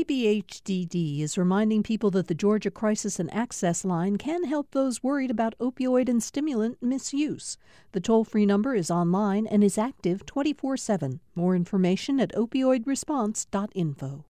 CBHDD is reminding people that the Georgia Crisis and Access Line can help those worried about opioid and stimulant misuse. The toll-free number is online and is active 24/7. More information at opioidresponse.info.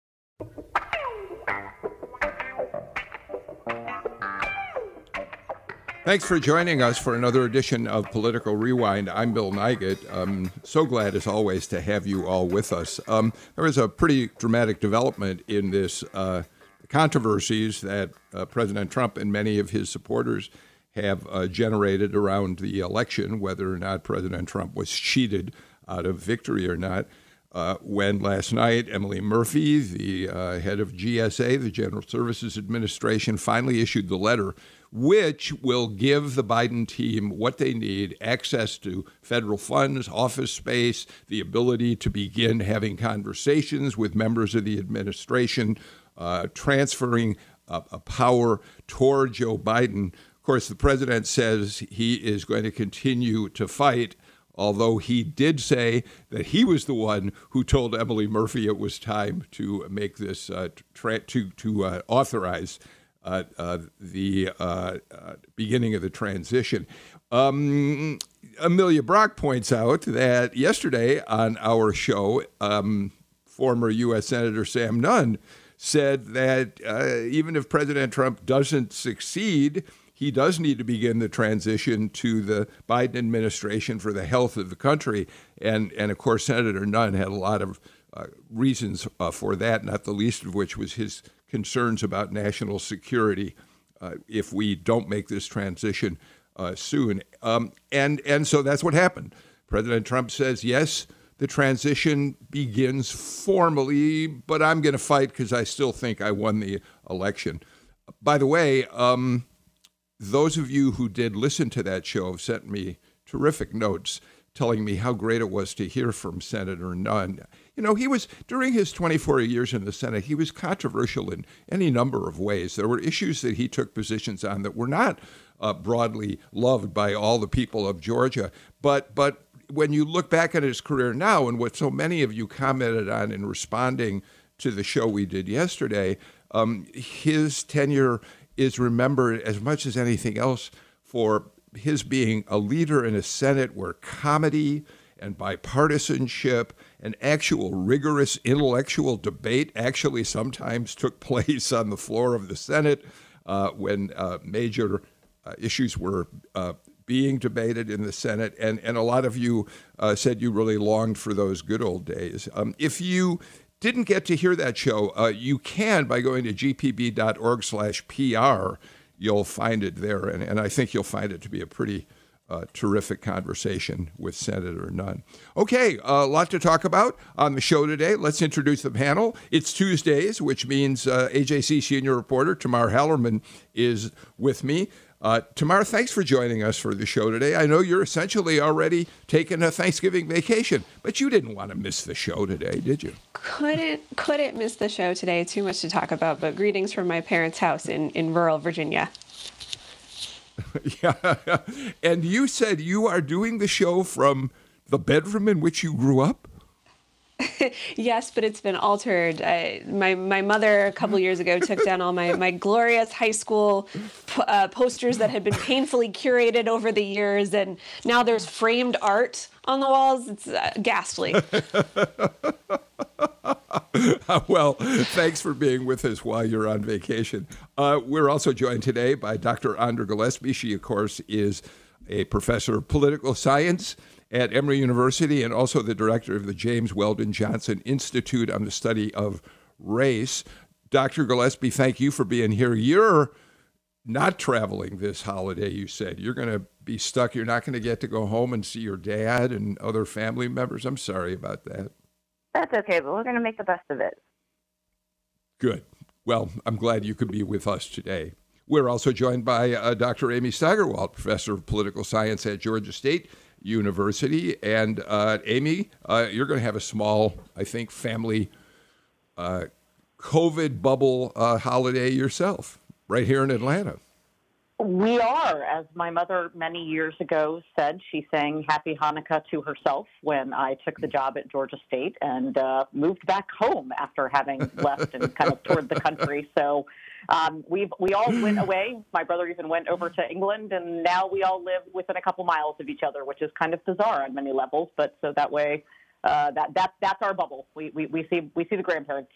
Thanks for joining us for another edition of Political Rewind. I'm Bill Nigut. So glad, as always, to have you all with us. There was a pretty dramatic development in this controversies that President Trump and many of his supporters have generated around the election, whether or not President Trump was cheated out of victory or not. When last night, Emily Murphy, the head of GSA, the General Services Administration, finally issued the letter which will give the Biden team what they need: access to federal funds, office space, the ability to begin having conversations with members of the administration, transferring power toward Joe Biden. Of course, the president says he is going to continue to fight, although he did say that he was the one who told Emily Murphy it was time to make this, authorize the beginning of the transition. Amelia Brock points out that yesterday on our show, former U.S. Senator Sam Nunn said that even if President Trump doesn't succeed, he does need to begin the transition to the Biden administration for the health of the country. And of course, Senator Nunn had a lot of reasons for that, not the least of which was his concerns about national security if we don't make this transition soon. And so that's what happened. President Trump says, yes, the transition begins formally, but I'm going to fight because I still think I won the election. By the way, those of you who did listen to that show have sent me terrific notes telling me how great it was to hear from Senator Nunn. You know, he was, during his 24 years in the Senate, he was controversial in any number of ways. There were issues that he took positions on that were not broadly loved by all the people of Georgia. But when you look back at his career now, and what so many of you commented on in responding to the show we did yesterday, his tenure is remembered as much as anything else for his being a leader in a Senate where comedy and bipartisanship and actual rigorous intellectual debate actually sometimes took place on the floor of the Senate when major issues were being debated in the Senate. And a lot of you said you really longed for those good old days. If you didn't get to hear that show, you can by going to gpb.org/PR. You'll find it there, and I think you'll find it to be a pretty terrific conversation with Senator Nunn. Okay, a lot to talk about on the show today. Let's introduce the panel. It's Tuesdays, which means AJC senior reporter Tamar Hallerman is with me. Tamar, thanks for joining us for the show today. I know you're essentially already taking a Thanksgiving vacation, but you didn't want to miss the show today, did you? Couldn't miss the show today. Too much to talk about, but greetings from my parents' house in rural Virginia. Yeah, and you said you are doing the show from the bedroom in which you grew up? Yes, but it's been altered. My mother a couple years ago took down all my glorious high school posters that had been painfully curated over the years, and now there's framed art on the walls. It's ghastly. Well, thanks for being with us while you're on vacation. We're also joined today by Dr. Andra Gillespie. She, of course, is a professor of political science at Emory University and also the director of the James Weldon Johnson Institute on the Study of Race. Dr. Gillespie, thank you for being here. You're not traveling this holiday, you said. You're going to be stuck. You're not going to get to go home and see your dad and other family members. I'm sorry about that. That's okay, but we're going to make the best of it. Good. Well, I'm glad you could be with us today. We're also joined by Dr. Amy Steigerwalt, professor of political science at Georgia State University. And Amy, you're going to have a small, I think, family COVID bubble holiday yourself right here in Atlanta. We are, as my mother many years ago said. She sang Happy Hanukkah to herself when I took the job at Georgia State and moved back home after having left and kind of toured the country. So we all went away. My brother even went over to England, and now we all live within a couple miles of each other, which is kind of bizarre on many levels. But so that way, that's our bubble. We see the grandparents.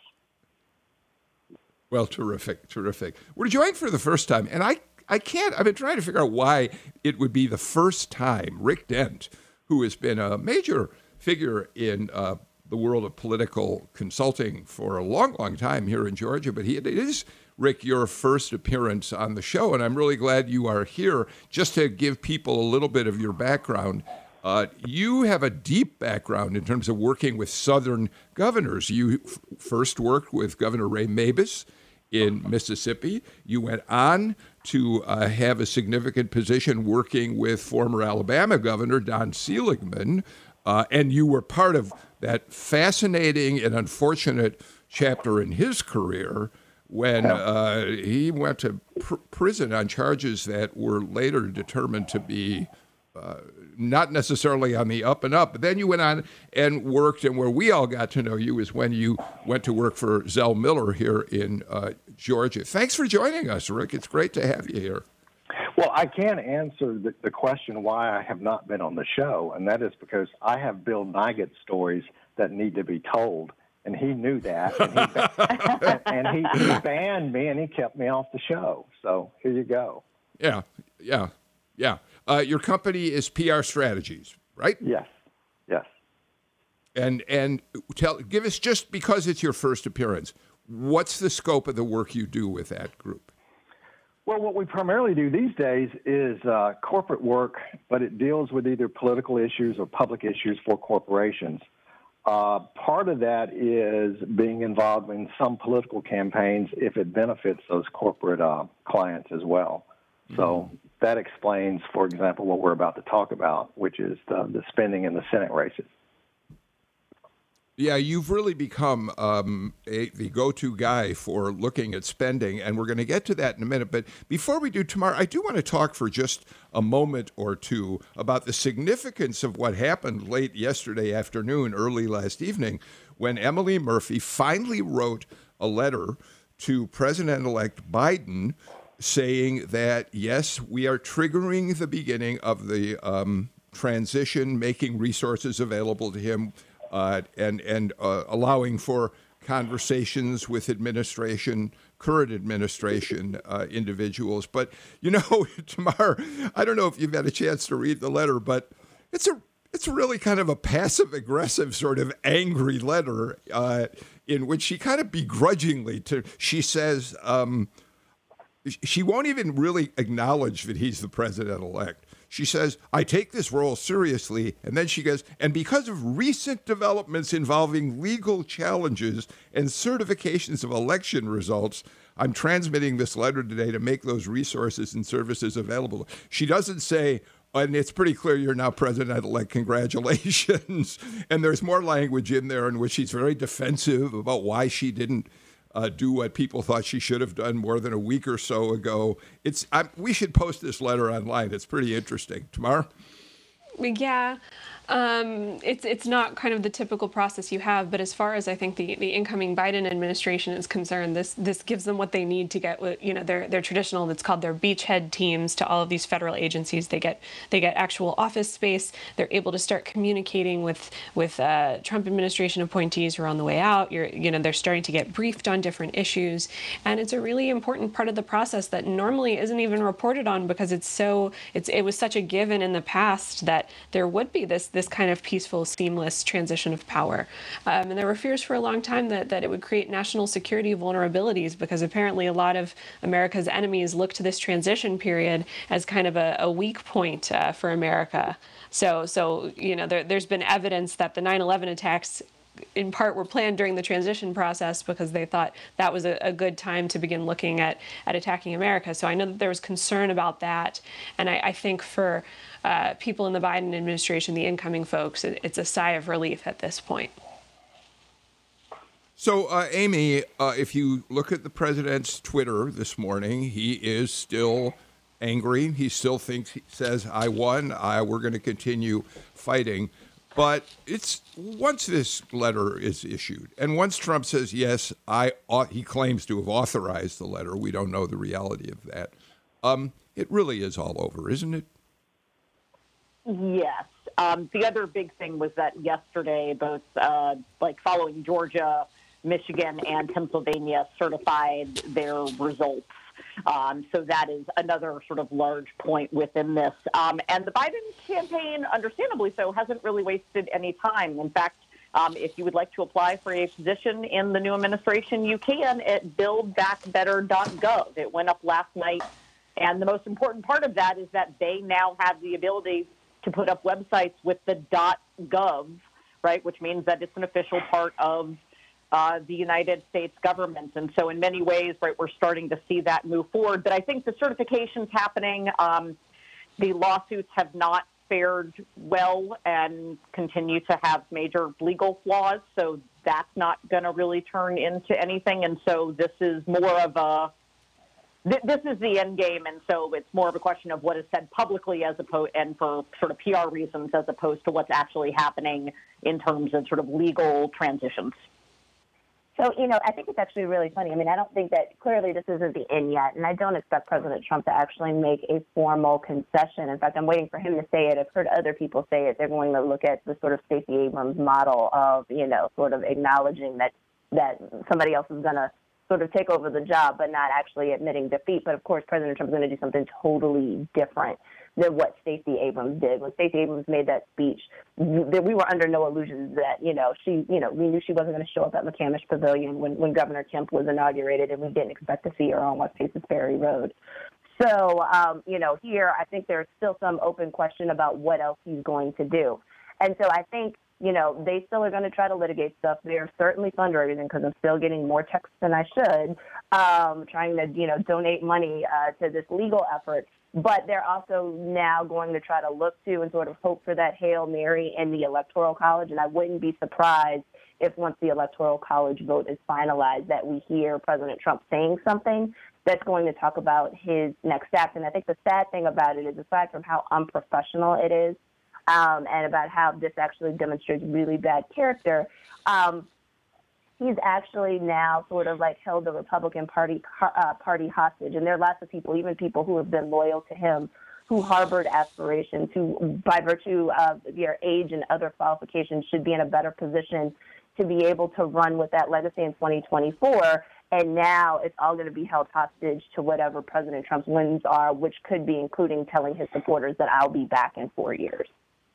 Well, terrific. We're joined for the first time, and I've been trying to figure out why it would be the first time Rick Dent, who has been a major figure in the world of political consulting for a long, long time here in Georgia, but it is, Rick, your first appearance on the show, and I'm really glad you are here. Just to give people a little bit of your background, you have a deep background in terms of working with Southern governors. You first worked with Governor Ray Mabus in Mississippi. You went on to have a significant position working with former Alabama Governor Don Seligman, and you were part of that fascinating and unfortunate chapter in his career when he went to prison on charges that were later determined to be not necessarily on the up and up. But then you went on and worked, and where we all got to know you is when you went to work for Zell Miller here in Georgia. Thanks for joining us, Rick. It's great to have you here. Well, I can answer the question why I have not been on the show, and that is because I have Bill Nigut stories that need to be told, and he knew that, and he banned me, and he kept me off the show. So here you go. Yeah. Your company is PR Strategies, right? Yes. And give us, just because it's your first appearance, what's the scope of the work you do with that group? Well, what we primarily do these days is corporate work, but it deals with either political issues or public issues for corporations. Part of that is being involved in some political campaigns if it benefits those corporate clients as well. So that explains, for example, what we're about to talk about, which is the spending in the Senate races. Yeah, you've really become the go-to guy for looking at spending, and we're going to get to that in a minute. But before we do, Tamar, I do want to talk for just a moment or two about the significance of what happened late yesterday afternoon, early last evening, when Emily Murphy finally wrote a letter to President-elect Biden saying that, yes, we are triggering the beginning of the transition, making resources available to him, and allowing for conversations with current administration individuals. But, Tamar, I don't know if you've had a chance to read the letter, but it's really kind of a passive-aggressive sort of angry letter in which she kind of begrudgingly, she says, she won't even really acknowledge that he's the president-elect. She says, I take this role seriously, and then she goes, and because of recent developments involving legal challenges and certifications of election results, I'm transmitting this letter today to make those resources and services available. She doesn't say, and it's pretty clear you're now president-elect, congratulations. And there's more language in there in which she's very defensive about why she didn't do what people thought she should have done more than a week or so ago. We should post this letter online. It's pretty interesting. Tamar? Yeah. It's not kind of the typical process you have, but as far as I think the incoming Biden administration is concerned, this gives them what they need to get their traditional, that's called their beachhead teams to all of these federal agencies. They get actual office space. They're able to start communicating with Trump administration appointees who are on the way out. They're starting to get briefed on different issues, and it's a really important part of the process that normally isn't even reported on because it was such a given in the past that there would be this kind of peaceful, seamless transition of power. And there were fears for a long time that it would create national security vulnerabilities because apparently a lot of America's enemies look to this transition period as kind of a weak point for America. So there's been evidence that the 9/11 attacks in part were planned during the transition process because they thought that was a good time to begin looking at attacking America. So I know that there was concern about that. And I think for people in the Biden administration, the incoming folks, it's a sigh of relief at this point. So, Amy, if you look at the president's Twitter this morning, he is still angry. He still says, I won. We're going to continue fighting. But it's once this letter is issued, and once Trump says, yes, he claims to have authorized the letter. We don't know the reality of that. It really is all over, isn't it? Yes. The other big thing was that yesterday, both following Georgia, Michigan, and Pennsylvania certified their results. So that is another sort of large point within this. And the Biden campaign, understandably so, hasn't really wasted any time. In fact, if you would like to apply for a position in the new administration, you can at buildbackbetter.gov. It went up last night. And the most important part of that is that they now have the ability to put up websites with the .gov, right, which means that it's an official part of the United States government. And so in many ways, right, we're starting to see that move forward. But I think the certification's happening. The lawsuits have not fared well and continue to have major legal flaws. So that's not going to really turn into anything. And so this is more of this is the end game, and so it's more of a question of what is said publicly as opposed, and for sort of PR reasons, as opposed to what's actually happening in terms of sort of legal transitions. So, I think it's actually really funny. I mean, I don't think that clearly this isn't the end yet, and I don't expect President Trump to actually make a formal concession. In fact, I'm waiting for him to say it. I've heard other people say it. They're going to look at the sort of Stacey Abrams model of, sort of acknowledging that somebody else is going to sort of take over the job, but not actually admitting defeat. But of course, President Trump is going to do something totally different than what Stacey Abrams did. When Stacey Abrams made that speech, we were under no illusions that, we knew she wasn't going to show up at McCamish Pavilion when Governor Kemp was inaugurated, and we didn't expect to see her on West Paces Ferry Road. So, here, I think there's still some open question about what else he's going to do. And so I think, they still are going to try to litigate stuff. They're certainly fundraising because I'm still getting more texts than I should, trying to, donate money to this legal effort. But they're also now going to try to look to and sort of hope for that Hail Mary in the Electoral College. And I wouldn't be surprised if once the Electoral College vote is finalized that we hear President Trump saying something that's going to talk about his next act. And I think the sad thing about it is, aside from how unprofessional it is, and about how this actually demonstrates really bad character, he's actually now sort of like held the Republican Party hostage. And there are lots of people, even people who have been loyal to him, who harbored aspirations, who by virtue of their age and other qualifications should be in a better position to be able to run with that legacy in 2024. And now it's all going to be held hostage to whatever President Trump's wins are, which could be including telling his supporters that I'll be back in 4 years.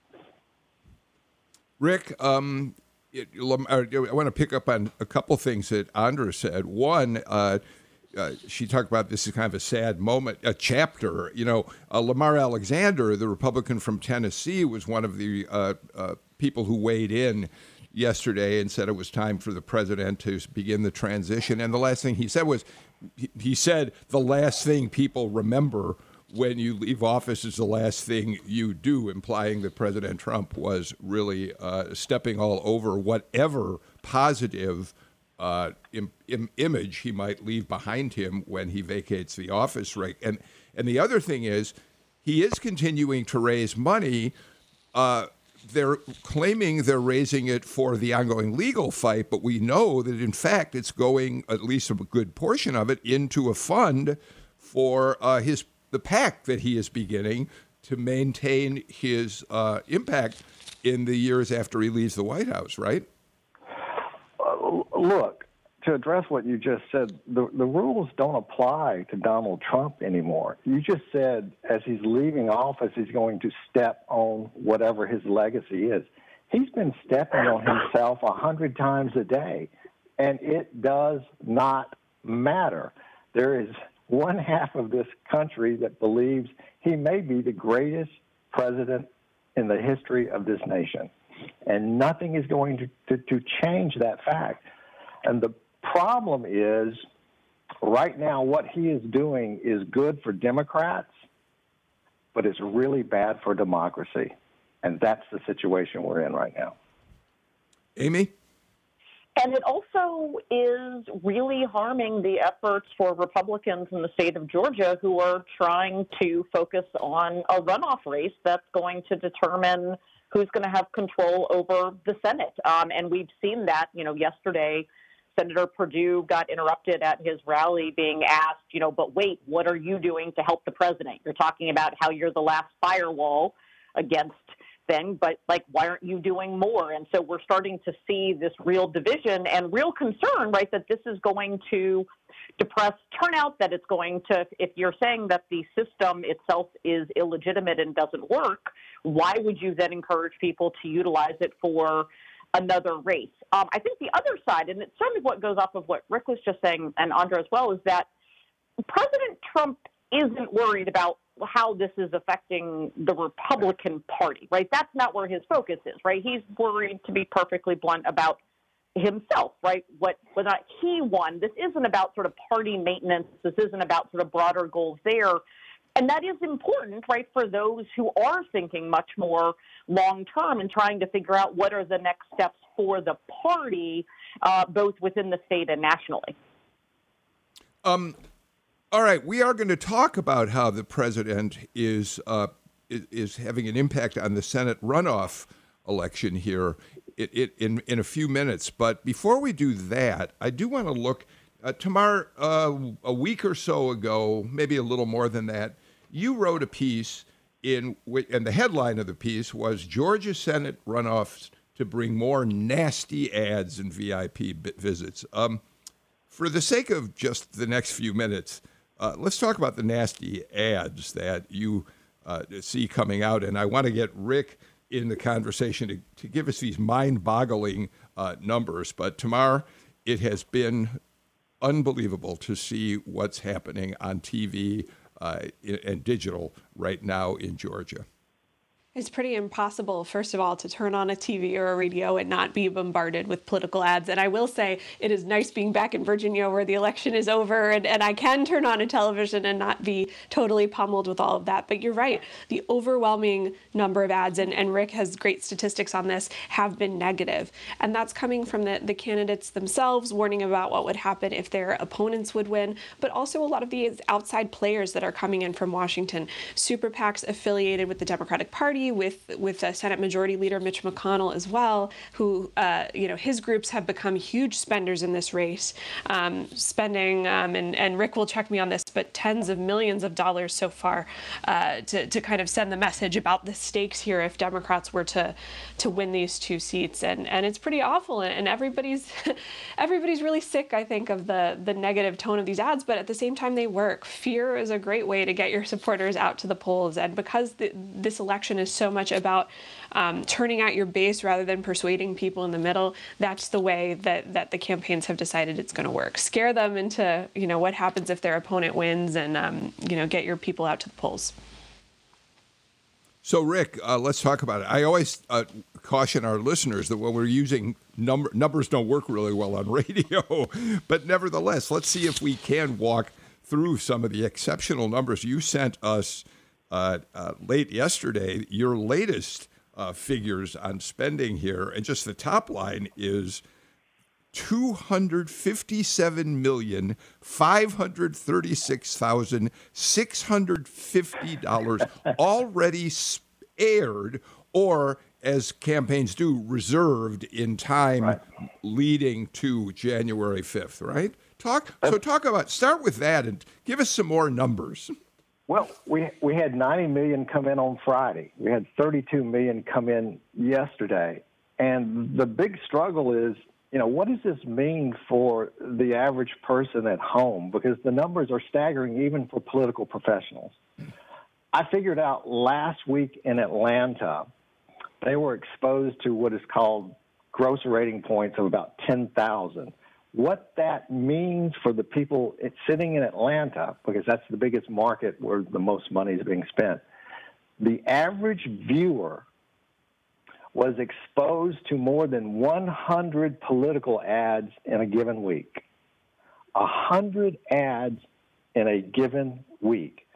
Rick, I want to pick up on a couple things that Andra said. One, she talked about this is kind of a sad moment, a chapter. Lamar Alexander, the Republican from Tennessee, was one of the people who weighed in yesterday and said it was time for the president to begin the transition. And the last thing he said was, he said the last thing people remember when you leave office is the last thing you do, implying that President Trump was really stepping all over whatever positive image he might leave behind him when he vacates the office. Right? And the other thing is, he is continuing to raise money. They're claiming they're raising it for the ongoing legal fight, but we know that, in fact, it's going, at least a good portion of it, into a fund for the PAC that he is beginning to maintain his impact in the years after he leaves the White House, right? Look, to address what you just said, the rules don't apply to Donald Trump anymore. You just said as he's leaving office, he's going to step on whatever his legacy is. He's been stepping on himself 100 times a day, and it does not matter. There is one half of this country that believes he may be the greatest president in the history of this nation, and nothing is going to change that fact. And the problem is, right now, what he is doing is good for Democrats, but it's really bad for democracy. And that's the situation we're in right now. Amy? And it also is really harming the efforts for Republicans in the state of Georgia who are trying to focus on a runoff race that's going to determine who's going to have control over the Senate. And we've seen that, yesterday, Senator Perdue got interrupted at his rally being asked, but wait, what are you doing to help the president? You're talking about how you're the last firewall against thing, but why aren't you doing more? And so we're starting to see this real division and real concern, right, that this is going to depress turnout, that it's going to, if you're saying that the system itself is illegitimate and doesn't work, why would you then encourage people to utilize it for another race? I think the other side, and it's certainly what goes off of what Rick was just saying, and Andra as well, is that President Trump isn't worried about how this is affecting the Republican Party, right? That's not where his focus is, right? He's worried, to be perfectly blunt, about himself, right? Whether or not he won. This isn't about sort of party maintenance. This isn't about sort of broader goals there. And that is important, right, for those who are thinking much more long-term and trying to figure out what are the next steps for the party, both within the state and nationally. All right, we are going to talk about how the president is having an impact on the Senate runoff election here in a few minutes. But before we do that, I do want to look Tamar, a week or so ago, maybe a little more than that, you wrote a piece and the headline of the piece was Georgia Senate runoffs to bring more nasty ads and VIP visits. For the sake of just the next few minutes, let's talk about the nasty ads that you see coming out. And I want to get Rick in the conversation to give us these mind-boggling numbers. But Tamar, it has been unbelievable to see what's happening on TV and digital right now in Georgia. It's pretty impossible, first of all, to turn on a TV or a radio and not be bombarded with political ads. And I will say it is nice being back in Virginia where the election is over and I can turn on a television and not be totally pummeled with all of that. But you're right. The overwhelming number of ads, and Rick has great statistics on this, have been negative. And that's coming from the candidates themselves warning about what would happen if their opponents would win, but also a lot of these outside players that are coming in from Washington. Super PACs affiliated with the Democratic Party, with Senate Majority Leader Mitch McConnell as well, who, his groups have become huge spenders in this race, spending, and Rick will check me on this, but tens of millions of dollars so far to kind of send the message about the stakes here if Democrats were to win these two seats. And it's pretty awful. And everybody's really sick, I think, of the negative tone of these ads, but at the same time, they work. Fear is a great way to get your supporters out to the polls. And because this election is so much about turning out your base rather than persuading people in the middle, that's the way that the campaigns have decided it's going to work. Scare them into, what happens if their opponent wins and, get your people out to the polls. So, Rick, let's talk about it. I always caution our listeners that when we're using numbers don't work really well on radio, but nevertheless, let's see if we can walk through some of the exceptional numbers you sent us late yesterday. Your latest figures on spending here, and just the top line is $257,536,650 already aired, or as campaigns do, reserved in time leading to January 5th, right? Start with that and give us some more numbers. Well, we had 90 million come in on Friday. We had 32 million come in yesterday. And the big struggle is, what does this mean for the average person at home? Because the numbers are staggering even for political professionals. I figured out last week in Atlanta, they were exposed to what is called gross rating points of about 10,000. What that means for the people sitting in Atlanta, because that's the biggest market where the most money is being spent, the average viewer was exposed to more than 100 political ads in a given week. 100 ads in a given week.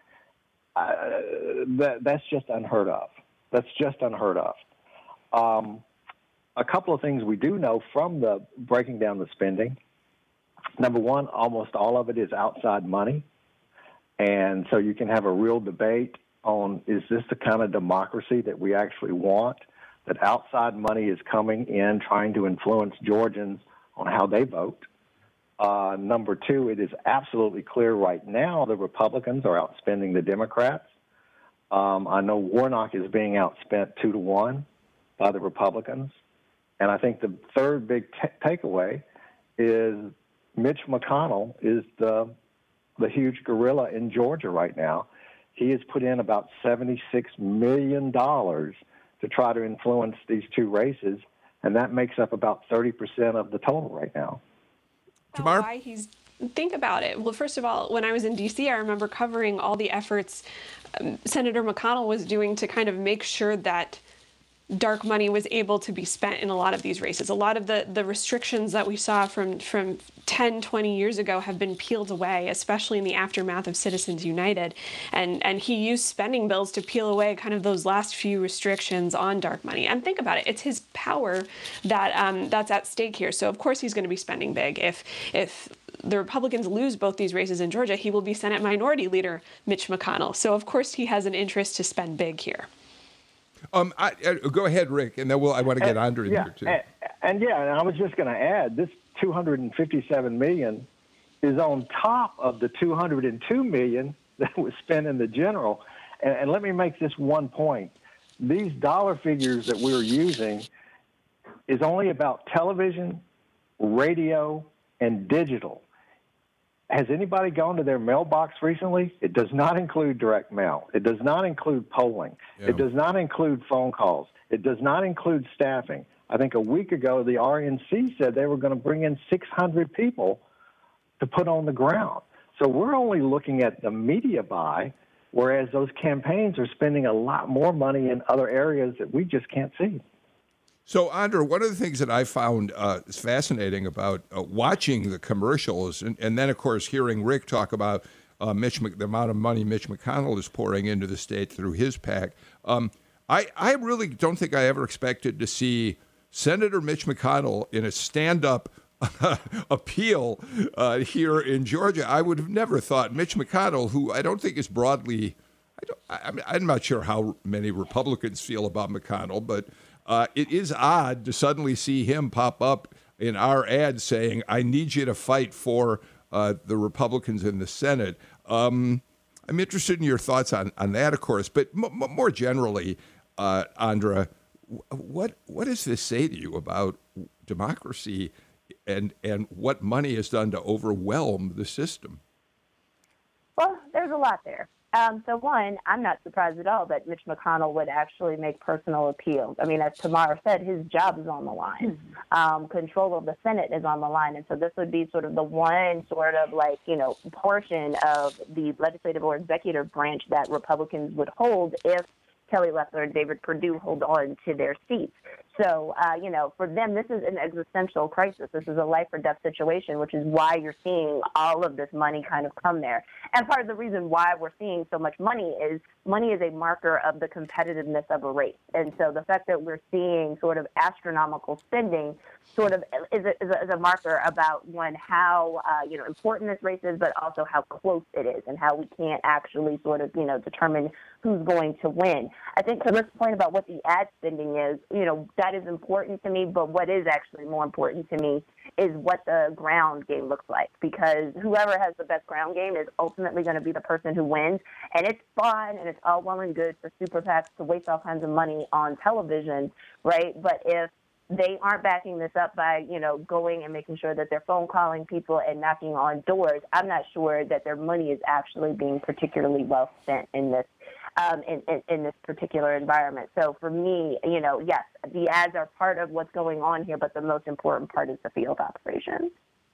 That's just unheard of. a couple of things we do know from the breaking down the spending. Number one, almost all of it is outside money. And so you can have a real debate on, is this the kind of democracy that we actually want, that outside money is coming in trying to influence Georgians on how they vote? Number two, it is absolutely clear right now the Republicans are outspending the Democrats. I know Warnock is being outspent 2-1 by the Republicans. And I think the third big takeaway is Mitch McConnell is the huge gorilla in Georgia right now. He has put in about $76 million to try to influence these two races, and that makes up about 30% of the total right now. Tamar? Why he's think about it. Well, first of all, when I was in D.C., I remember covering all the efforts Senator McConnell was doing to kind of make sure that dark money was able to be spent in a lot of these races. A lot of the restrictions that we saw from 10, 20 years ago have been peeled away, especially in the aftermath of Citizens United. And he used spending bills to peel away kind of those last few restrictions on dark money. And think about it, it's his power that that's at stake here. So of course he's going to be spending big. If the Republicans lose both these races in Georgia, he will be Senate Minority Leader Mitch McConnell. So of course he has an interest to spend big here. Go ahead, Rick, and then I want to get Andra in here too. And I was just going to add, this $257 million is on top of the $202 million that was spent in the general. And let me make this one point: these dollar figures that we're using is only about television, radio, and digital. Has anybody gone to their mailbox recently? It does not include direct mail. It does not include polling. Yeah. It does not include phone calls. It does not include staffing. I think a week ago, the RNC said they were going to bring in 600 people to put on the ground. So we're only looking at the media buy, whereas those campaigns are spending a lot more money in other areas that we just can't see. So, Andra, one of the things that I found is fascinating about watching the commercials, and then, of course, hearing Rick talk about the amount of money Mitch McConnell is pouring into the state through his PAC, I really don't think I ever expected to see Senator Mitch McConnell in a stand-up appeal here in Georgia. I would have never thought Mitch McConnell, who I don't think is broadly I'm not sure how many Republicans feel about McConnell, but it is odd to suddenly see him pop up in our ad saying, I need you to fight for the Republicans in the Senate. I'm interested in your thoughts on that, of course, but more generally, Andra, what does this say to you about democracy and what money has done to overwhelm the system? Well, there's a lot there. So one, I'm not surprised at all that Mitch McConnell would actually make personal appeals. I mean, as Tamara said, his job is on the line. Control of the Senate is on the line. And so this would be sort of the one sort of portion of the legislative or executive branch that Republicans would hold if Kelly Loeffler and David Perdue hold on to their seats. So, for them, this is an existential crisis. This is a life or death situation, which is why you're seeing all of this money kind of come there. And part of the reason why we're seeing so much money is a marker of the competitiveness of a race. And so the fact that we're seeing sort of astronomical spending sort of is a marker about, one, how, important this race is, but also how close it is and how we can't actually sort of, determine who's going to win. I think to this point about what the ad spending is, that is important to me, but what is actually more important to me is what the ground game looks like, because whoever has the best ground game is ultimately going to be the person who wins. And it's fun and it's all well and good for super PACs to waste all kinds of money on television, right? But if they aren't backing this up by, going and making sure that they're phone calling people and knocking on doors, I'm not sure that their money is actually being particularly well spent in this in this particular environment. So for me, yes, the ads are part of what's going on here, but the most important part is the field operations.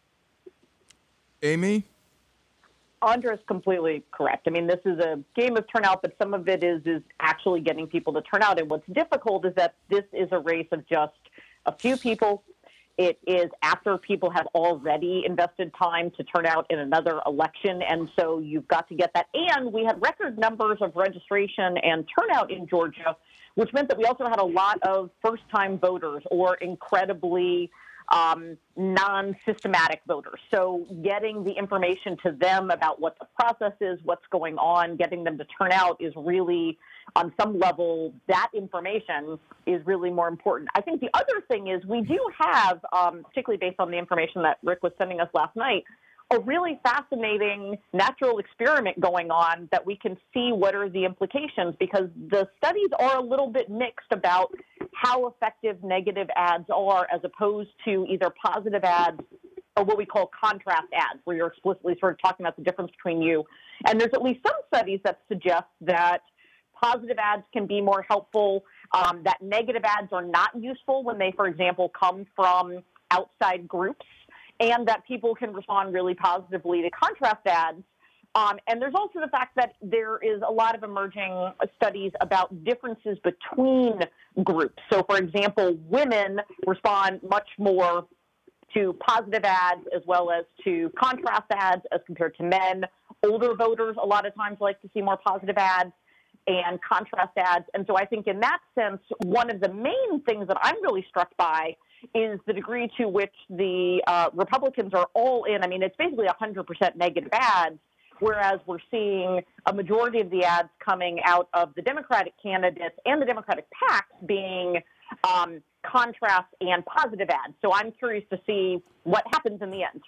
Amy? Andra is completely correct. I mean, this is a game of turnout, but some of it is actually getting people to turn out. And what's difficult is that this is a race of just a few people It is after people have already invested time to turn out in another election, and so you've got to get that. And we had record numbers of registration and turnout in Georgia, which meant that we also had a lot of first-time voters or incredibly non-systematic voters. So getting the information to them about what the process is, what's going on, getting them to turn out is really, on some level, that information is really more important. I think the other thing is we do have, particularly based on the information that Rick was sending us last night, a really fascinating natural experiment going on that we can see what are the implications, because the studies are a little bit mixed about how effective negative ads are as opposed to either positive ads or what we call contrast ads, where you're explicitly sort of talking about the difference between you. And there's at least some studies that suggest that positive ads can be more helpful, that negative ads are not useful when they, for example, come from outside groups, and that people can respond really positively to contrast ads. And there's also the fact that there is a lot of emerging studies about differences between groups. So, for example, women respond much more to positive ads as well as to contrast ads as compared to men. Older voters a lot of times like to see more positive ads and contrast ads. And so I think in that sense, one of the main things that I'm really struck by is the degree to which the Republicans are all in. I mean, it's basically 100% negative ads, whereas we're seeing a majority of the ads coming out of the Democratic candidates and the Democratic PACs being contrast and positive ads. So I'm curious to see what happens in the end.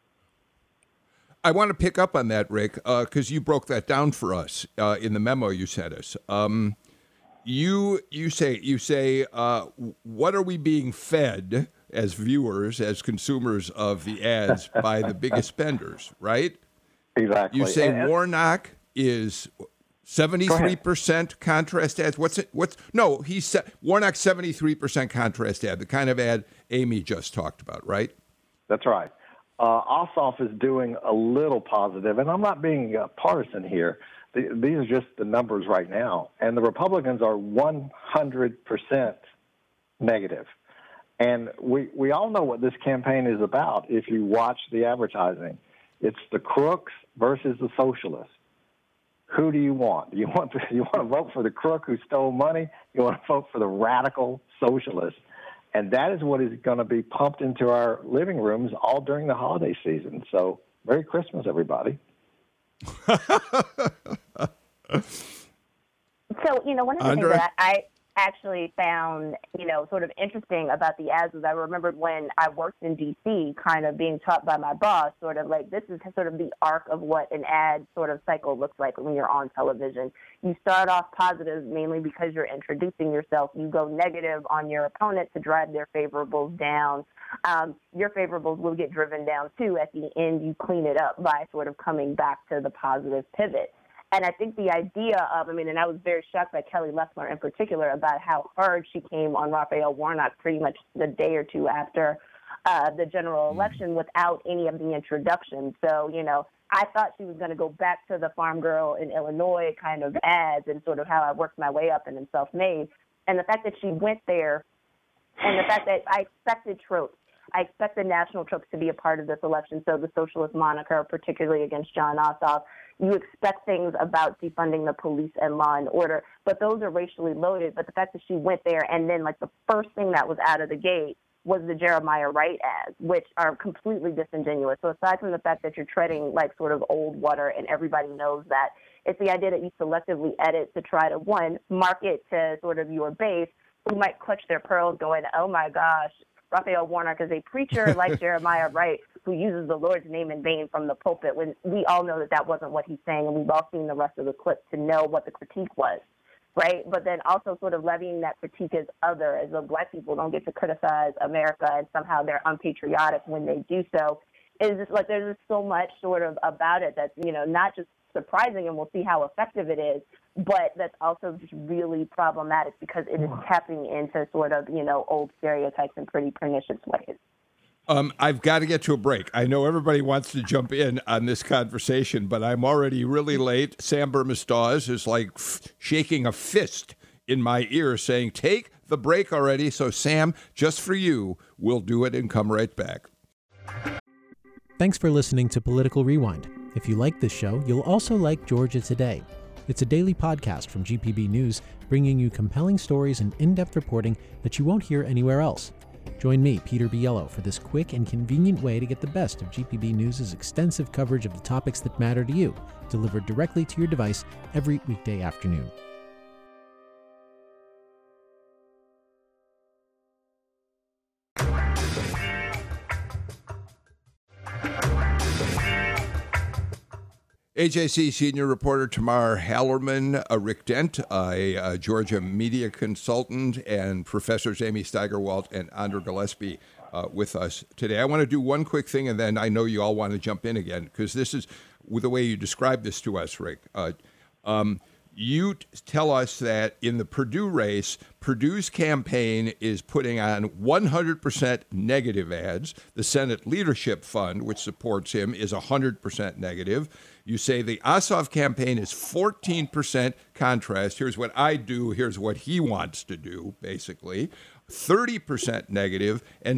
I want to pick up on that, Rick, because you broke that down for us in the memo you sent us. You say, what are we being fed as viewers, as consumers of the ads by the biggest spenders, right? Exactly. You say Warnock is 73% contrast ads. He said Warnock 73% contrast ad, the kind of ad Amy just talked about, right? That's right. Ossoff is doing a little positive, and I'm not being partisan here. These are just the numbers right now. And the Republicans are 100% negative. And we all know what this campaign is about if you watch the advertising. It's the crooks versus the socialists. Who do you want? You want to vote for the crook who stole money? You want to vote for the radical socialist? And that is what is going to be pumped into our living rooms all during the holiday season. So Merry Christmas, everybody. So, one of the things that I actually found, sort of interesting about the ads was I remembered when I worked in D.C., kind of being taught by my boss, sort of like this is sort of the arc of what an ad sort of cycle looks like when you're on television. You start off positive mainly because you're introducing yourself. You go negative on your opponent to drive their favorables down. Your favorables will get driven down, too. At the end, you clean it up by sort of coming back to the positive pivot. And I think the idea of, and I was very shocked by Kelly Loeffler in particular about how hard she came on Raphael Warnock pretty much the day or two after the general election without any of the introduction. So, I thought she was going to go back to the farm girl in Illinois kind of ads and sort of how I worked my way up and then self-made. And the fact that she went there and the fact that I expected tropes. I expect the national tropes to be a part of this election, so the socialist moniker, particularly against Jon Ossoff. You expect things about defunding the police and law and order, but those are racially loaded. But the fact that she went there and then, the first thing that was out of the gate was the Jeremiah Wright ads, which are completely disingenuous. So aside from the fact that you're treading sort of old water and everybody knows that, it's the idea that you selectively edit to try to, one, market to sort of your base who might clutch their pearls going, oh, my gosh, Raphael Warnock is a preacher like Jeremiah Wright who uses the Lord's name in vain from the pulpit, when we all know that that wasn't what he's saying, and we've all seen the rest of the clip to know what the critique was, right? But then also sort of levying that critique as other, as though black people don't get to criticize America and somehow they're unpatriotic when they do so. It's just there's just so much sort of about it that's, not just surprising, and we'll see how effective it is, but that's also just really problematic because it is tapping into sort of, old stereotypes in pretty pernicious ways. I've got to get to a break. I know everybody wants to jump in on this conversation, but I'm already really late. Sam Bermas-Dawes is shaking a fist in my ear saying, take the the break already, so Sam, just for you, we'll do it and come right back. Thanks for listening to Political Rewind. If you like this show, you'll also like Georgia Today. It's a daily podcast from GPB News, bringing you compelling stories and in-depth reporting that you won't hear anywhere else. Join me, Peter Biello, for this quick and convenient way to get the best of GPB News' extensive coverage of the topics that matter to you, delivered directly to your device every weekday afternoon. AJC senior reporter Tamar Hallerman, Rick Dent, a Georgia media consultant, and Professors Amy Steigerwalt and Andra Gillespie with us today. I want to do one quick thing, and then I know you all want to jump in again, because this is the way you described this to us, Rick. You tell us that in the Perdue race, Perdue's campaign is putting on 100% negative ads. The Senate Leadership Fund, which supports him, is 100% negative. You say the Ossoff campaign is 14% contrast. Here's what I do. Here's what he wants to do, basically. 30% negative and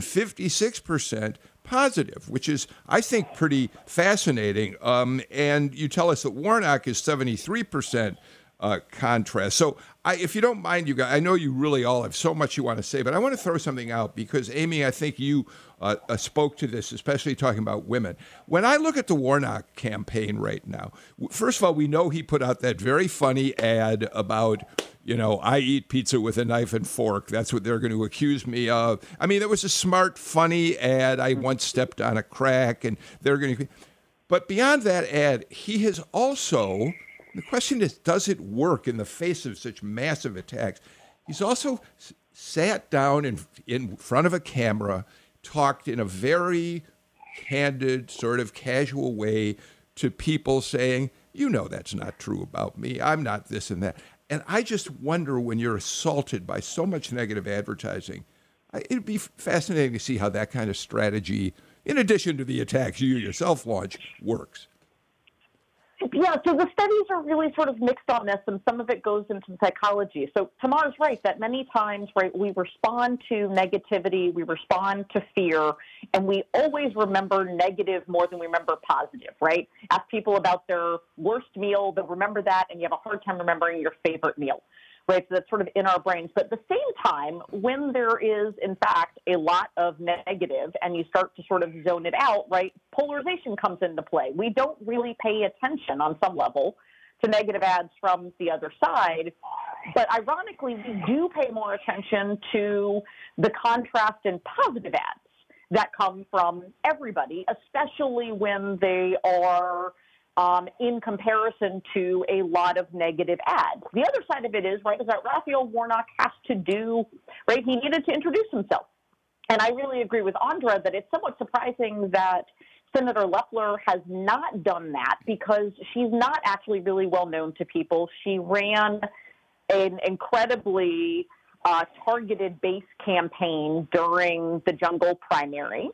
56% positive, which is, I think, pretty fascinating. And you tell us that Warnock is 73% contrast. So if you don't mind, you guys, I know you really all have so much you want to say, but I want to throw something out because, Amy, I think you spoke to this, especially talking about women. When I look at the Warnock campaign right now, first of all, we know he put out that very funny ad about, I eat pizza with a knife and fork. That's what they're going to accuse me of. I mean, it was a smart, funny ad. I once stepped on a crack, and they're going to... But beyond that ad, he has also... The question is, does it work in the face of such massive attacks? He's also sat down in front of a camera, talked in a very candid, sort of casual way to people saying, that's not true about me. I'm not this and that. And I just wonder, when you're assaulted by so much negative advertising, it'd be fascinating to see how that kind of strategy, in addition to the attacks you yourself launch, works. Yeah, so the studies are really sort of mixed on this, and some of it goes into psychology. So Tamar's right that many times, we respond to negativity, we respond to fear, and we always remember negative more than we remember positive, right? Ask people about their worst meal, they'll remember that, and you have a hard time remembering your favorite meal, right? So that's sort of in our brains. But at the same time, when there is, in fact, a lot of negative and you start to sort of zone it out, right, polarization comes into play. We don't really pay attention on some level to negative ads from the other side. But ironically, we do pay more attention to the contrast and positive ads that come from everybody, especially when they are in comparison to a lot of negative ads. The other side of it is, is that Raphael Warnock has to do, he needed to introduce himself. And I really agree with Andra that it's somewhat surprising that Senator Loeffler has not done that because she's not actually really well known to people. She ran an incredibly targeted base campaign during the Jungle primary.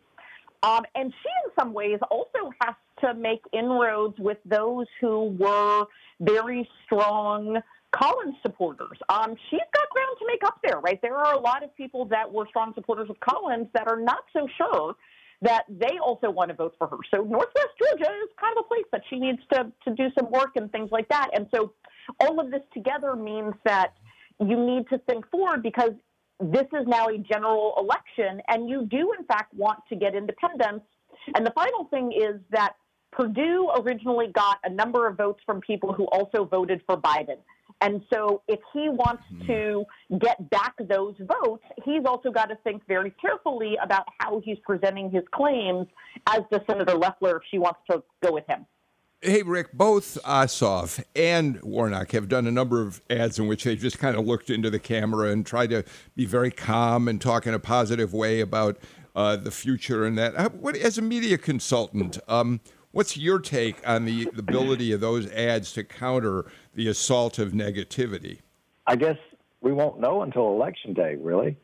And she, in some ways, also has to make inroads with those who were very strong Collins supporters. She's got ground to make up there, There are a lot of people that were strong supporters of Collins that are not so sure that they also want to vote for her. So Northwest Georgia is kind of a place that she needs to do some work and things like that. And so all of this together means that you need to think forward because this is now a general election, and you do, in fact, want to get independents. And the final thing is that Perdue originally got a number of votes from people who also voted for Biden. And so if he wants to get back those votes, he's also got to think very carefully about how he's presenting his claims, as does Senator Loeffler if she wants to go with him. Hey, Rick, both Ossoff and Warnock have done a number of ads in which they've just kind of looked into the camera and tried to be very calm and talk in a positive way about the future and that. As a media consultant, what's your take on the ability of those ads to counter the assault of negativity? I guess we won't know until Election Day, really.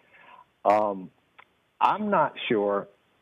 I'm not sure.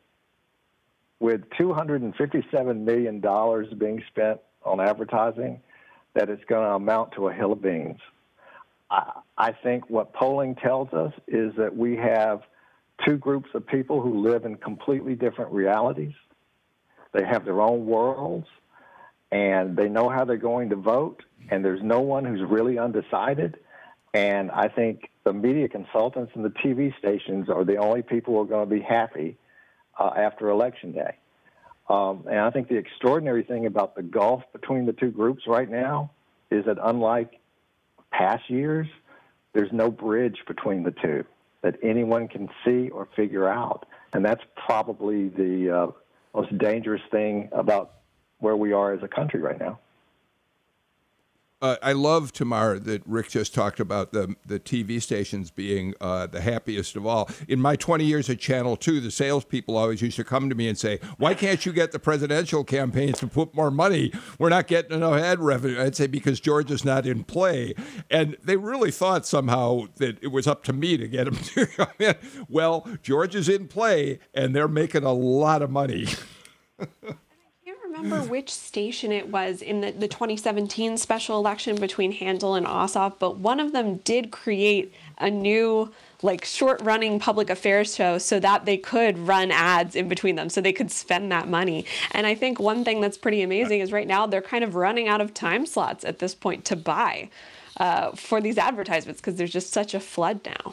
With $257 million being spent on advertising, that it's going to amount to a hill of beans. I think what polling tells us is that we have two groups of people who live in completely different realities. They have their own worlds, and they know how they're going to vote, and there's no one who's really undecided. And I think the media consultants and the TV stations are the only people who are going to be happy after Election Day. And I think the extraordinary thing about the gulf between the two groups right now is that unlike past years, there's no bridge between the two that anyone can see or figure out. And that's probably the most dangerous thing about where we are as a country right now. I love, Tamar, that Rick just talked about the TV stations being the happiest of all. In my 20 years at Channel 2, the salespeople always used to come to me and say, why can't you get the presidential campaigns to put more money? We're not getting enough ad revenue. I'd say because Georgia's not in play. And they really thought somehow that it was up to me to get them to come in. Well, Georgia's in play, and they're making a lot of money. Remember which station it was in the 2017 special election between Handel and Ossoff, but one of them did create a new short-running public affairs show so that they could run ads in between them, so they could spend that money. And I think one thing that's pretty amazing is right now they're kind of running out of time slots at this point to buy for these advertisements because there's just such a flood now.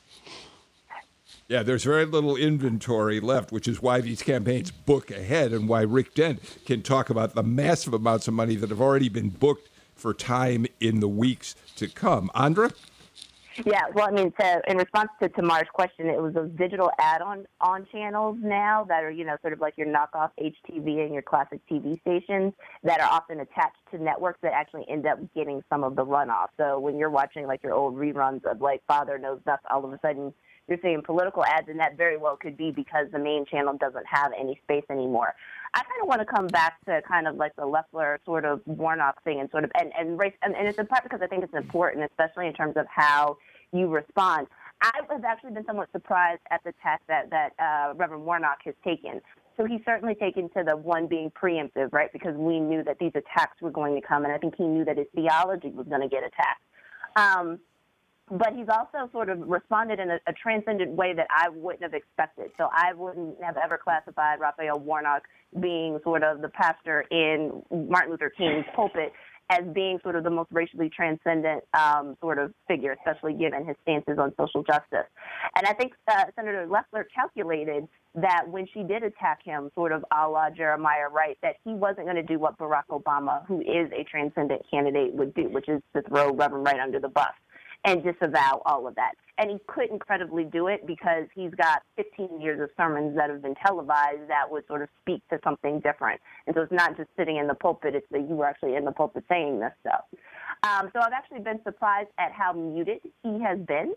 Yeah, there's very little inventory left, which is why these campaigns book ahead and why Rick Dent can talk about the massive amounts of money that have already been booked for time in the weeks to come. Andra? Yeah, well, I mean, in response to Tamar's question, it was those digital add-on channels now that are, sort of like your knockoff HTV and your classic TV stations that are often attached to networks that actually end up getting some of the runoff. So when you're watching, your old reruns of, Father Knows Best, all of a sudden you're seeing political ads, and that very well could be because the main channel doesn't have any space anymore. I kind of want to come back to kind of the Loeffler sort of Warnock thing and sort of and race, and it's in part because I think it's important, especially in terms of how you respond. I have actually been somewhat surprised at the tack that Reverend Warnock has taken. So he's certainly taken to the one being preemptive, right, because we knew that these attacks were going to come, and I think he knew that his theology was going to get attacked. But he's also sort of responded in a transcendent way that I wouldn't have expected. So I wouldn't have ever classified Raphael Warnock being sort of the pastor in Martin Luther King's pulpit as being sort of the most racially transcendent sort of figure, especially given his stances on social justice. And I think Senator Loeffler calculated that when she did attack him, sort of a la Jeremiah Wright, that he wasn't going to do what Barack Obama, who is a transcendent candidate, would do, which is to throw Reverend Wright under the bus and disavow all of that. And he couldn't credibly do it because he's got 15 years of sermons that have been televised that would sort of speak to something different. And so it's not just sitting in the pulpit, it's that you were actually in the pulpit saying this stuff. So I've actually been surprised at how muted he has been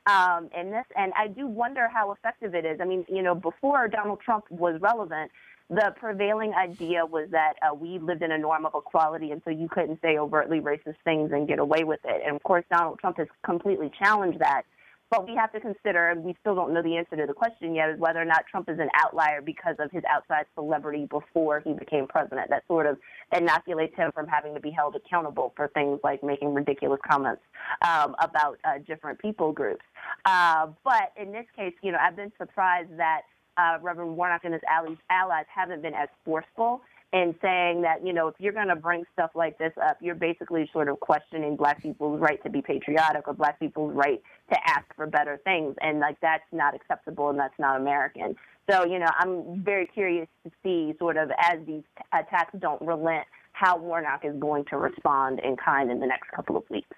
in this. And I do wonder how effective it is. I mean, before Donald Trump was relevant, the prevailing idea was that we lived in a norm of equality, and so you couldn't say overtly racist things and get away with it. And, of course, Donald Trump has completely challenged that. But we have to consider, and we still don't know the answer to the question yet, is whether or not Trump is an outlier because of his outside celebrity before he became president. That sort of inoculates him from having to be held accountable for things like making ridiculous comments about different people groups. But in this case, I've been surprised that Reverend Warnock and his allies haven't been as forceful in saying that, if you're going to bring stuff like this up, you're basically sort of questioning Black people's right to be patriotic or Black people's right to ask for better things. And, that's not acceptable and that's not American. So, I'm very curious to see sort of as these attacks don't relent, how Warnock is going to respond in kind in the next couple of weeks.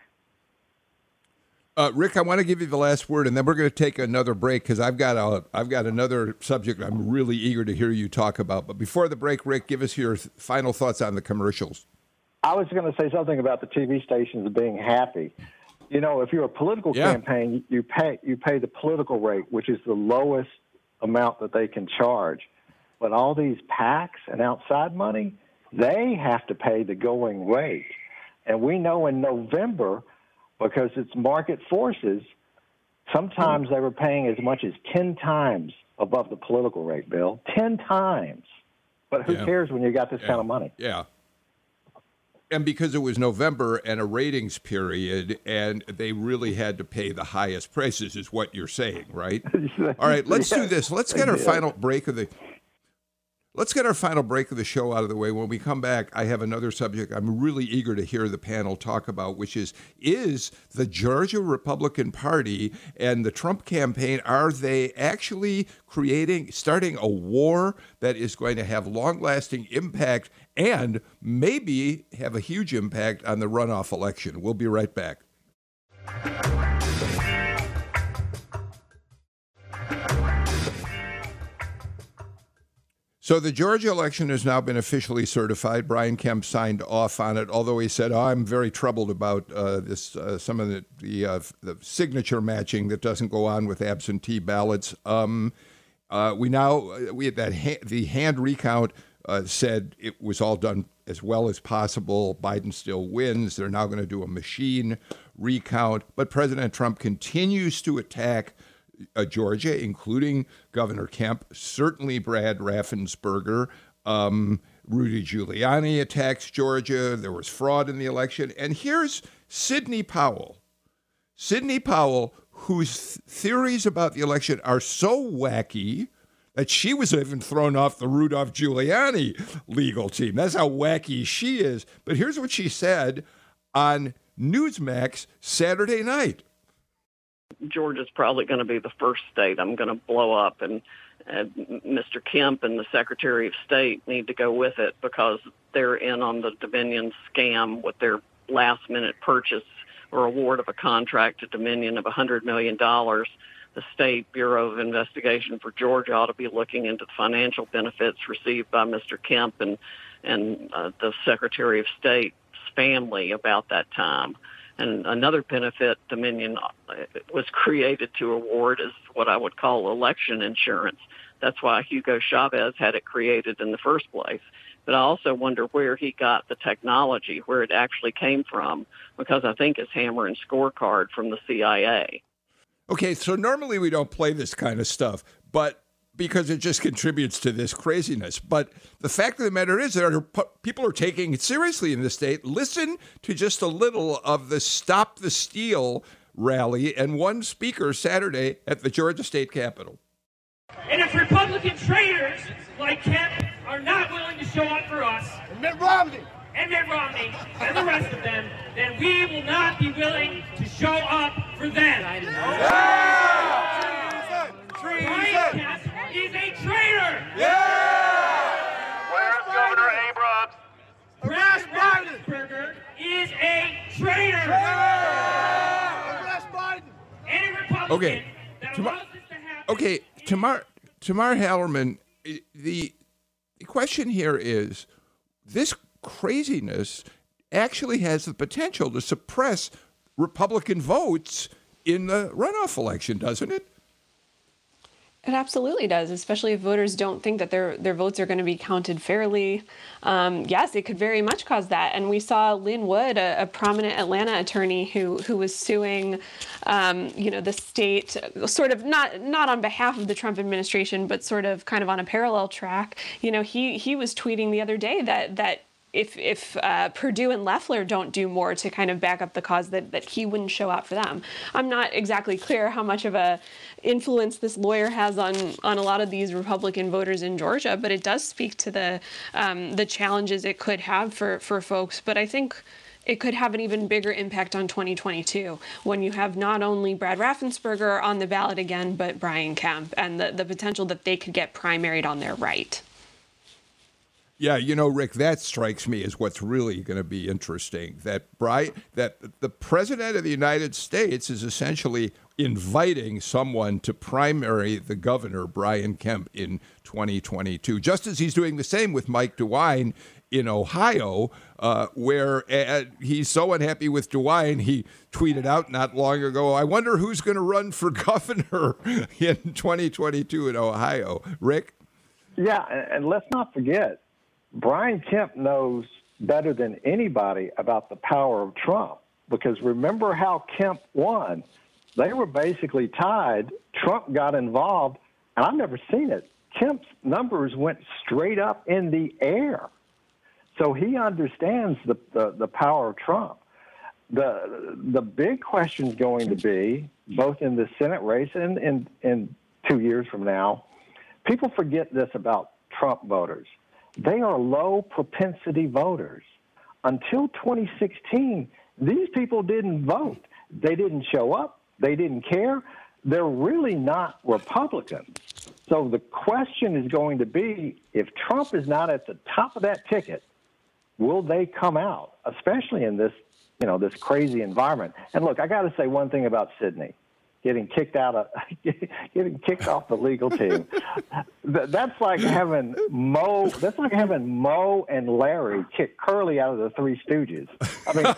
Rick, I want to give you the last word, and then we're going to take another break because I've got another subject I'm really eager to hear you talk about. But before the break, Rick, give us your final thoughts on the commercials. I was going to say something about the TV stations being happy. If you're a political campaign, you pay the political rate, which is the lowest amount that they can charge. But all these PACs and outside money, they have to pay the going rate. And we know in November, because it's market forces, sometimes they were paying as much as 10 times above the political rate, Bill. 10 times. But who cares when you got this kind of money? Yeah. And because it was November and a ratings period, and they really had to pay the highest prices, is what you're saying, right? All right, let's do this. Let's get our final break of the show out of the way. When we come back, I have another subject I'm really eager to hear the panel talk about, which is the Georgia Republican Party and the Trump campaign, are they actually starting a war that is going to have long-lasting impact and maybe have a huge impact on the runoff election? We'll be right back. So the Georgia election has now been officially certified. Brian Kemp signed off on it, although he said, I'm very troubled about some of the signature matching that doesn't go on with absentee ballots. The hand recount said it was all done as well as possible. Biden still wins. They're now going to do a machine recount. But President Trump continues to attack Georgia, including Governor Kemp, certainly Brad Raffensperger. Rudy Giuliani attacks Georgia. There was fraud in the election. And here's Sidney Powell. Sidney Powell, whose theories about the election are so wacky that she was even thrown off the Rudolph Giuliani legal team. That's how wacky she is. But here's what she said on Newsmax Saturday night. Georgia's probably going to be the first state I'm going to blow up, and Mr. Kemp and the Secretary of State need to go with it because they're in on the Dominion scam with their last-minute purchase or award of a contract to Dominion of $100 million. The State Bureau of Investigation for Georgia ought to be looking into the financial benefits received by Mr. Kemp and the Secretary of State's family about that time. And another benefit Dominion was created to award is what I would call election insurance. That's why Hugo Chavez had it created in the first place. But I also wonder where he got the technology, where it actually came from, because I think it's hammer and scorecard from the CIA. Okay, so normally we don't play this kind of stuff, but because it just contributes to this craziness. But the fact of the matter is people are taking it seriously in the state. Listen to just a little of the Stop the Steal rally and one speaker Saturday at the Georgia State Capitol. And if Republican traitors like Kemp are not willing to show up for us, and Mitt Romney, and the rest of them, then we will not be willing to show up for them. Brian Kemp is a traitor! where's Governor Abrams? Brad Raffensperger is a traitor! Arrest Biden! Any Republican Okay. that allows this to happen... Okay, Tamar Hallerman, the question here is, this craziness actually has the potential to suppress Republican votes in the runoff election, doesn't it? It absolutely does, especially if voters don't think that their votes are going to be counted fairly. Yes, it could very much cause that. And we saw Lynn Wood, a prominent Atlanta attorney who was suing, the state, sort of not on behalf of the Trump administration, but sort of kind of on a parallel track. He was tweeting the other day that if Perdue and Loeffler don't do more to kind of back up the cause, that he wouldn't show up for them. I'm not exactly clear how much of a influence this lawyer has on a lot of these Republican voters in Georgia, but it does speak to the challenges it could have for folks. But I think it could have an even bigger impact on 2022 when you have not only Brad Raffensperger on the ballot again, but Brian Kemp and the potential that they could get primaried on their right. Yeah, Rick, that strikes me as what's really going to be interesting, that the President of the United States is essentially inviting someone to primary the governor, Brian Kemp, in 2022, just as he's doing the same with Mike DeWine in Ohio, where he's so unhappy with DeWine, he tweeted out not long ago, I wonder who's going to run for governor in 2022 in Ohio. Rick? Yeah, and let's not forget, Brian Kemp knows better than anybody about the power of Trump, because remember how Kemp won. They were basically tied. Trump got involved, and I've never seen it. Kemp's numbers went straight up in the air. So he understands the power of Trump. The big question is going to be, both in the Senate race and in 2 years from now, people forget this about Trump voters. They are low propensity voters. Until 2016, these people didn't vote. They didn't show up. They didn't care. They're really not Republicans. So the question is going to be, if Trump is not at the top of that ticket, will they come out, especially in this, this crazy environment? And look, I got to say one thing about Sydney, getting kicked off the legal team. That's like having Mo and Larry kick Curly out of the Three Stooges. I mean,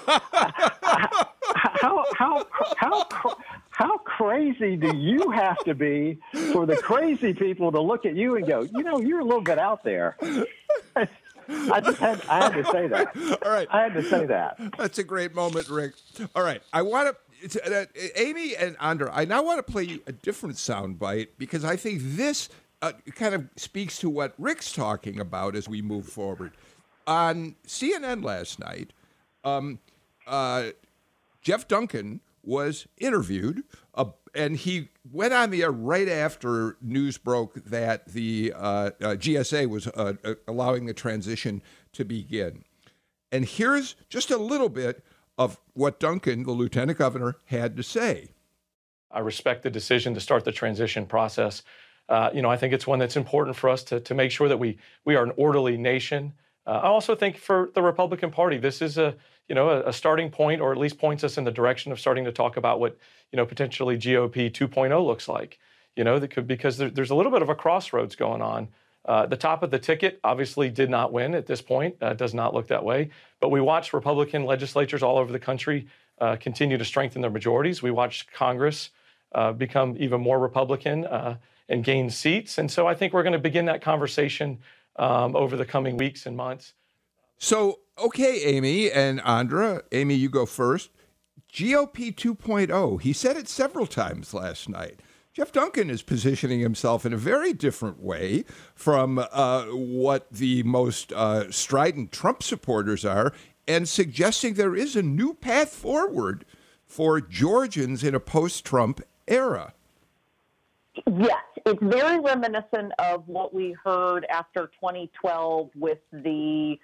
how crazy do you have to be for the crazy people to look at you and go, you're a little bit out there? I had to say that. All right. I had to say that. That's a great moment, Rick. All right. I want to, Amy and Andra, I now want to play you a different soundbite because I think this kind of speaks to what Rick's talking about as we move forward. On CNN last night, Jeff Duncan was interviewed, and he went on the air right after news broke that the GSA was allowing the transition to begin. And here's just a little bit of what Duncan, the lieutenant governor, had to say. I respect the decision to start the transition process. I think it's one that's important for us to make sure that we are an orderly nation. I also think for the Republican Party, this is a starting point, or at least points us in the direction of starting to talk about what, potentially GOP 2.0 looks like. Because there's a little bit of a crossroads going on. The top of the ticket obviously did not win at this point. Does not look that way. But we watched Republican legislatures all over the country continue to strengthen their majorities. We watched Congress become even more Republican and gain seats. And so I think we're going to begin that conversation over the coming weeks and months. So, okay, Amy and Andra. Amy, you go first. GOP 2.0. He said it several times last night. Jeff Duncan is positioning himself in a very different way from what the most strident Trump supporters are, and suggesting there is a new path forward for Georgians in a post-Trump era. Yes, it's very reminiscent of what we heard after 2012 with the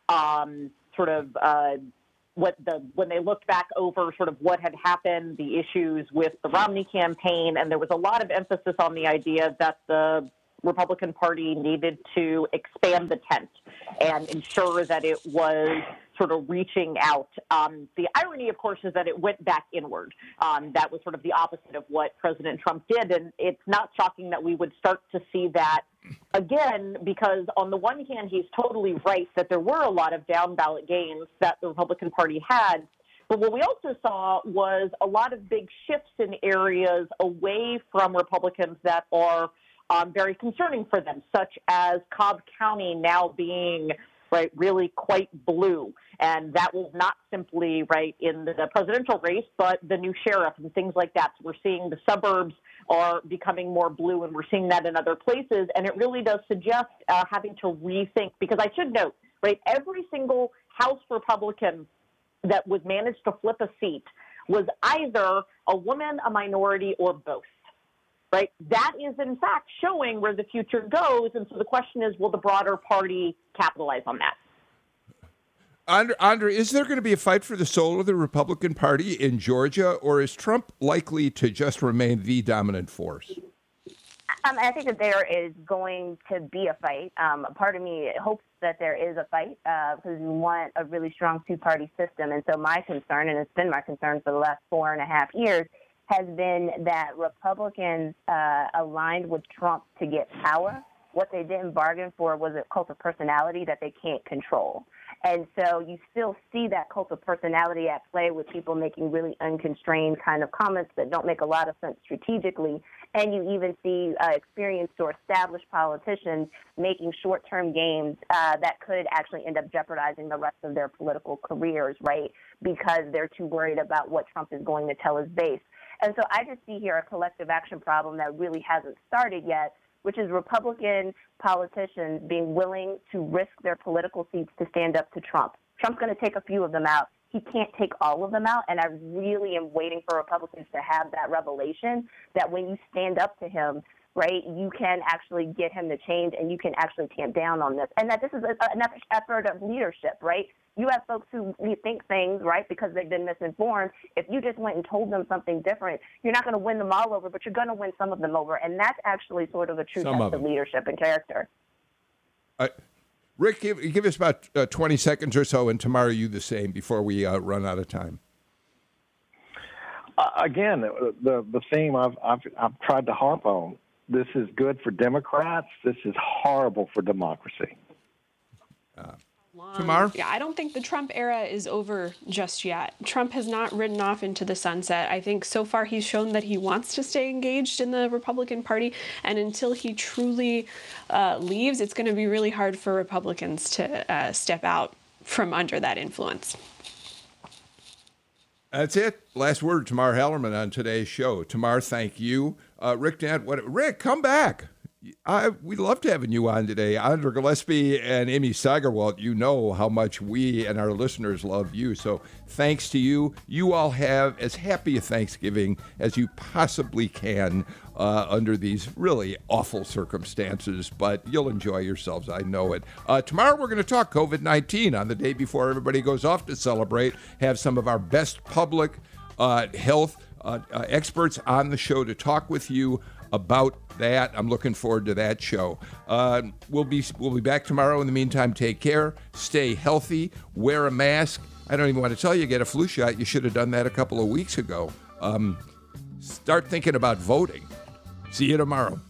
when they looked back over sort of what had happened, the issues with the Romney campaign, and there was a lot of emphasis on the idea that the Republican Party needed to expand the tent and ensure that it was sort of reaching out. The irony, of course, is that it went back inward. That was sort of the opposite of what President Trump did, and it's not shocking that we would start to see that again, because on the one hand, he's totally right that there were a lot of down-ballot gains that the Republican Party had. But what we also saw was a lot of big shifts in areas away from Republicans that are very concerning for them, such as Cobb County now being really quite blue. And that was not simply in the presidential race, but the new sheriff and things like that. So we're seeing the suburbs are becoming more blue, and we're seeing that in other places. And it really does suggest having to rethink, because I should note, every single House Republican that was managed to flip a seat was either a woman, a minority, or both. That is, in fact, showing where the future goes. And so the question is, will the broader party capitalize on that? Andra, is there going to be a fight for the soul of the Republican Party in Georgia, or is Trump likely to just remain the dominant force? I think that there is going to be a fight. Part of me hopes that there is a fight because we want a really strong two-party system. And so my concern, and it's been my concern for the last 4.5 years, has been that Republicans aligned with Trump to get power. What they didn't bargain for was a cult of personality that they can't control. And so you still see that cult of personality at play with people making really unconstrained kind of comments that don't make a lot of sense strategically. And you even see experienced or established politicians making short-term gains that could actually end up jeopardizing the rest of their political careers, because they're too worried about what Trump is going to tell his base. And so I just see here a collective action problem that really hasn't started yet, which is Republican politicians being willing to risk their political seats to stand up to Trump. Trump's going to take a few of them out. He can't take all of them out, and I really am waiting for Republicans to have that revelation that when you stand up to him, right, you can actually get him to change and you can actually tamp down on this. And that this is an effort of leadership, right? You have folks who think things, right, because they've been misinformed. If you just went and told them something different, you're not going to win them all over, but you're going to win some of them over. And that's actually sort of a true test of leadership and character. Rick, give us about 20 seconds or so, and Tamara, you the same before we run out of time. Again, the theme I've tried to harp on. This is good for Democrats. This is horrible for democracy. Tamara? Yeah, I don't think the Trump era is over just yet. Trump has not ridden off into the sunset. I think so far he's shown that he wants to stay engaged in the Republican Party, and until he truly leaves, it's going to be really hard for Republicans to step out from under that influence. That's it. Last word, Tamar Hallerman on today's show. Tamar, thank you. Rick Dant, Rick, come back. We'd love to having you on today. Andra Gillespie and Amy Steigerwalt, you know how much we and our listeners love you. So thanks to you. You all have as happy a Thanksgiving as you possibly can under these really awful circumstances, but you'll enjoy yourselves. I know it. Tomorrow we're going to talk COVID-19 on the day before everybody goes off to celebrate, have some of our best public health experts on the show to talk with you about that. I'm looking forward to that show. We'll be back tomorrow. In the meantime, take care, stay healthy, wear a mask. I don't even want to tell you, get a flu shot. You should have done that a couple of weeks ago. Start thinking about voting. See you tomorrow.